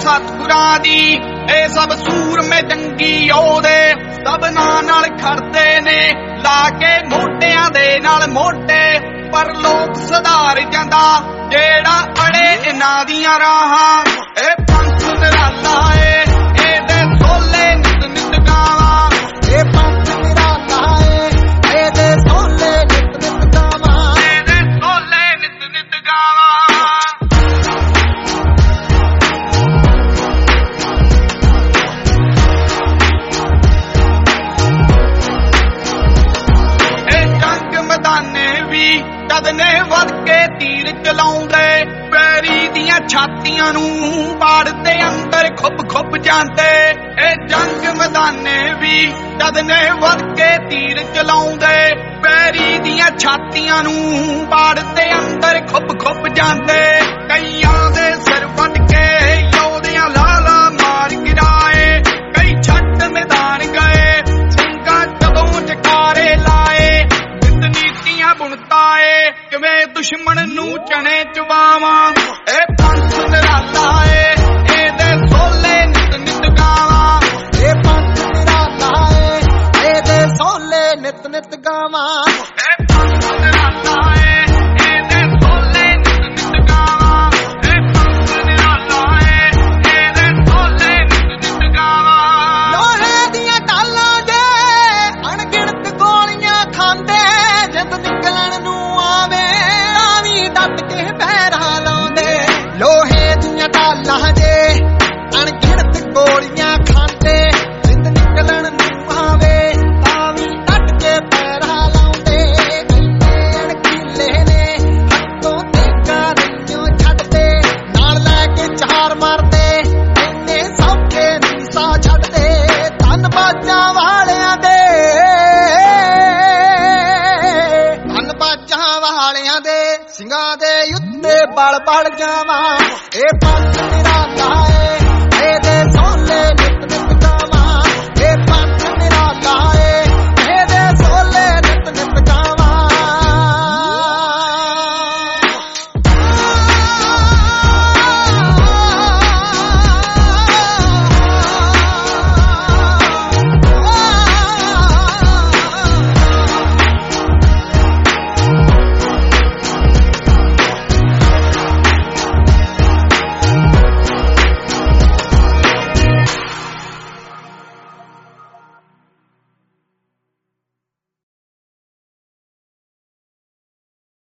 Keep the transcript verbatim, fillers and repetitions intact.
ਸਤਿਗੁਰਾਂ ਦੀ। ਇਹ ਸਭ ਸੂਰਮੇ ਜੰਗੀ ਯੋਧੇ ਸਭਨਾਂ ਨਾਲ ਖੜਦੇ ਨੇ ਲਾ ਕੇ ਮੋਢਿਆਂ ਦੇ ਨਾਲ ਮੋਢੇ। ਪਰ ਲੋਕ ਸੁਧਾਰ ਜਾਂਦਾ ਜਿਹੜਾ ਅੜੇ ਇਹਨਾਂ ਦੀਆਂ ਰਾਹਾਂ। ਇਹ ਪੰਥ ਨਿਰਾਲਾ ਏ ਇਹਦੇ ਸੋਲੇ ਨਿਤ ਨਿਤ ਗਾਵਾਂ। ਇਹ ਪੰਥ ਨਿਰਾਲਾ ਏ ਇਹਦੇ ਸੋਲੇ ਨਿਤ ਨਿਤ ਗਾਵਾਂ। ਇਹਦੇ ਸੋਲੇ ਨਿਤ ਨਿਤ ਗਾਵਾਂ। ਜਦ ਨੇ ਵੱਧ ਕੇ ਤੀਰ ਚਲਾਉਂਦੇ ਪੈਰੀ ਦੀਆਂ ਛਾਤੀਆਂ ਨੂੰ ਪਾੜਦੇ ਅੰਦਰ ਖੁੱਬ ਖੁੱਬ ਜਾਂਦੇ। ਇਹ ਜੰਗ ਮੈਦਾਨੇ ਵੀ ਜਦ ਨੇ ਵੱਧ ਕੇ ਤੀਰ ਚਲਾਉਂਦੇ ਪੈਰੀ ਦੀਆਂ ਛਾਤੀਆਂ ਨੂੰ ਪਾੜਦੇ ਅੰਦਰ ਖੁੱਬ ਖੁੱਬ ਜਾਂਦੇ। ਕਈਆਂ ਦੇ ਸਿਰ ਵੱਢ ਕੇ ਯੋਧਿਆਂ ਲਾਲਾ ਮਾਰ ਗਿਰਾਏ। ਕਈ ਛੱਡ ਮੈਦਾਨ ਗਏ ਸਿੰਘਾਂ ਜਦੋਂ ਜਕਾਰੇ ਲਾਏ। ਨੀਤੀਆਂ ਬੁਣਤਾ ਏ ਕਿਵੇਂ ਦੁਸ਼ਮਣ ਨੂੰ ਚਣੇ ਚਵਾਵਾਂ। ਇਹ ਪੰਥ ਨਿਰਾਲਾ ਏ ਇਹਦੇ ਸੋਲੇ ਨਿਤ ਨਿਤ ਗਾਵਾਂ। ਇਹ ਪੰਥ ਨਿਰਾਲਾ ਏ ਇਹਦੇ ਸੋਲੇ ਨਿਤ ਨਿਤ ਗਾਵਾਂ। ਇਹ ਪੰਥ ਨਿਰਾਲਾ ਏ ਇਹਦੇ ਸੋਲੇ ਨਿਤ ਨਿਤ ਗਾਵਾਂ। ਇਹ ਪੰਥ ਨਿਰਾਲਾ ਏ ਇਹਦੇ ਸੋਲੇ ਨਿਤ ਨਿਤ ਗਾਵਾਂ। ਲੋਹੇ ਦੀਆਂ ਢਾਲਾਂ ਜੇ ਅਣਗਿਣਤ ਗੋਲੀਆਂ ਖਾਂਦੇ ਜਿੰਦ ਨਿਕਲਣ ਨੂੰ ਆਵੇ ਤਾਂ ਵੀ ਡਟ ਕੇ ਪੈਰਾਂ ਲਾਉਂਦੇ। ਲੋਹੇ ਦੀਆਂ ਢਾਲਾਂ ਜੇ ਅਣਗਿਣਤ ਗੋਲੀਆਂ ਖਾਂਦੇ ਜਿੰਦ ਨਿਕਲਣ ਨੂੰ ਆਵੇ ਤਾਂ ਵੀ ਡਟ ਕੇ ਪੈਰਾਂ ਲਾਉਂਦੇ। ਇੰਨੇ ਅਣਖੀਲੇ ਨੇ ਹੱਥੋਂ ਤੇਗਾ ਨਹੀਂ ਛੱਡਦੇ ਨਾਲ ਲੈ ਕੇ ਚਾਰ ਮਾਰਦੇ। ਇੰਨੇ ਸੌਖੇ ਨਹੀਂ ਸਾ ਛੱਡਦੇ ਧੰਨ ਬਾਜਾਂ ਵਾਲਿਆਂ ਦੇ ਵਾਲਿਆਂ ਦੇ ਸਿੰਘਾਂ ਦੇ ਉੱਤੇ ਬਲ ਬਲ ਜਾਵਾਂ। ਇਹ ਪੰਥ ਨਿਰਾਲਾ